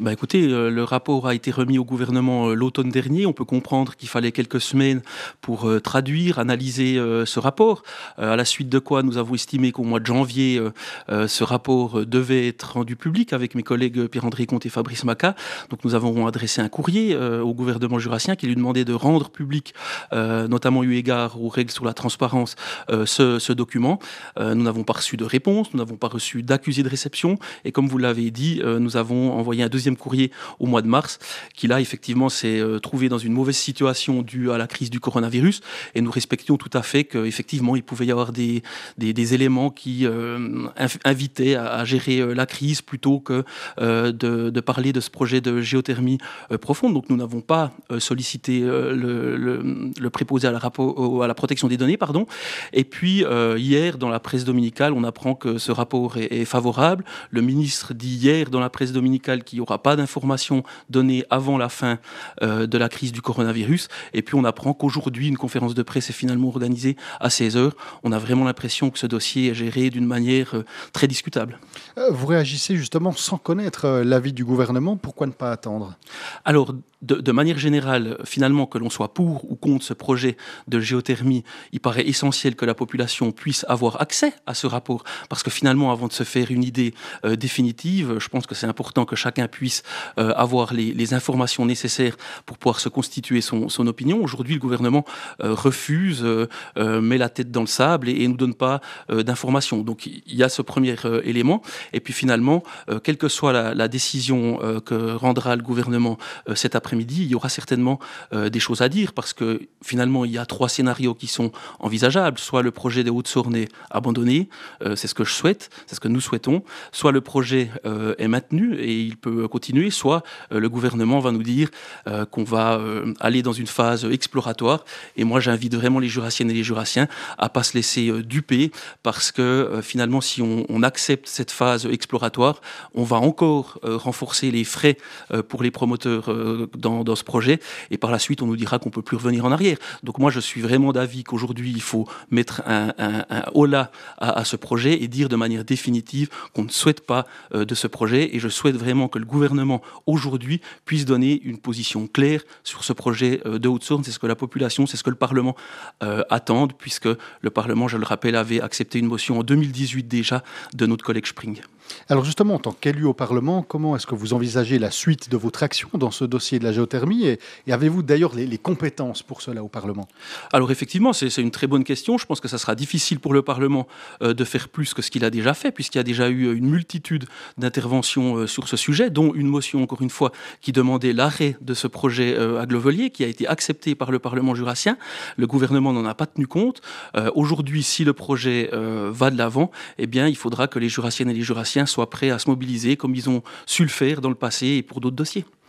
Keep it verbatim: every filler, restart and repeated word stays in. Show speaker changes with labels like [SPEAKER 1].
[SPEAKER 1] Bah écoutez, euh, le rapport a été remis au gouvernement euh, l'automne dernier. On peut comprendre qu'il fallait quelques semaines pour euh, traduire, analyser euh, ce rapport. Euh, à la suite de quoi, nous avons estimé qu'au mois de janvier, euh, euh, ce rapport euh, devait être rendu public avec mes collègues euh, Pierre-André Comte et Fabrice Maca. Donc nous avons adressé un courrier euh, au gouvernement jurassien qui lui demandait de rendre public, euh, notamment eu égard aux règles sur la transparence, euh, ce, ce document. Euh, nous n'avons pas reçu de réponse, nous n'avons pas reçu d'accusé de réception. Et comme vous l'avez dit, euh, nous avons envoyé un deuxième courrier au mois de mars, qui là, effectivement, s'est euh, trouvé dans une mauvaise situation due à la crise du coronavirus. Et nous respections tout à fait qu'effectivement, il pouvait y avoir des, des, des éléments qui euh, invitaient à, à gérer euh, la crise plutôt que euh, de, de parler de ce projet de géothermie euh, profonde. Donc nous n'avons pas euh, sollicité euh, le, le, le préposé à la, rapport, à la protection des données. Pardon. Et puis, euh, hier, dans la presse dominicale, on apprend que ce rapport est, est favorable. Le ministre dit hier dans la presse dominicale qu'il n'y aura pas d'informations données avant la fin euh, de la crise du coronavirus. Et puis on apprend qu'aujourd'hui, une conférence de presse est finalement organisée à seize heures. On a vraiment l'impression que ce dossier est géré d'une manière euh, très discutable.
[SPEAKER 2] Euh, Vous réagissez justement sans connaître euh, l'avis du gouvernement. Pourquoi ne pas attendre?
[SPEAKER 1] Alors, de, de manière générale, finalement, que l'on soit pour ou contre ce projet de géothermie, il paraît essentiel que la population puisse avoir accès à ce rapport. Parce que finalement, avant de se faire une idée euh, définitive, je pense que c'est important que chacun puisse euh, avoir les, les informations nécessaires pour pouvoir se constituer son, son opinion. Aujourd'hui, le gouvernement euh, refuse, euh, euh, met la tête dans le sable et ne nous donne pas euh, d'informations. Donc, il y a ce premier euh, élément. Et puis finalement, euh, quelle que soit la, la décision euh, que rendra le gouvernement euh, cet après-midi, il y aura certainement euh, des choses à dire parce que finalement, il y a trois scénarios qui sont envisageables. Soit le projet de Haute-Saône est abandonné, euh, c'est ce que je souhaite, c'est ce que nous souhaitons. Soit le projet euh, est maintenu et il peut continuer, soit euh, le gouvernement va nous dire euh, qu'on va euh, aller dans une phase exploratoire. Et moi, j'invite vraiment les jurassiennes et les jurassiens à pas se laisser euh, duper parce que euh, finalement, si on, on accepte cette phase exploratoire, on va encore euh, renforcer les frais euh, pour les promoteurs euh, dans, dans ce projet. Et par la suite, on nous dira qu'on peut plus revenir en arrière. Donc moi, je suis vraiment d'avis qu'aujourd'hui, il faut mettre un, un, un holà à, à ce projet et dire de manière définitive qu'on ne souhaite pas euh, de ce projet. Et je souhaite vraiment que le gouvernement, aujourd'hui, puisse donner une position claire sur ce projet euh, de Haute-Saône. C'est ce que la population, c'est ce que le Parlement euh, attendent, puisque le Parlement, je le rappelle, avait accepté une motion en deux mille dix-huit déjà de notre collègue Spring.
[SPEAKER 2] Alors justement, en tant qu'élu au Parlement, comment est-ce que vous envisagez la suite de votre action dans ce dossier de la géothermie et, et avez-vous d'ailleurs les, les compétences pour cela au Parlement?
[SPEAKER 1] Alors effectivement, c'est, c'est une très bonne question. Je pense que ça sera difficile pour le Parlement euh, de faire plus que ce qu'il a déjà fait, puisqu'il y a déjà eu une multitude d'interventions euh, sur ce sujet, dont une motion, encore une fois, qui demandait l'arrêt de ce projet euh, à Glovelier, qui a été accepté par le Parlement jurassien. Le gouvernement n'en a pas tenu compte. Euh, aujourd'hui, si le projet euh, va de l'avant, eh bien, il faudra que les jurassiennes et les jurassiens soient prêts à se mobiliser comme ils ont su le faire dans le passé et pour d'autres dossiers.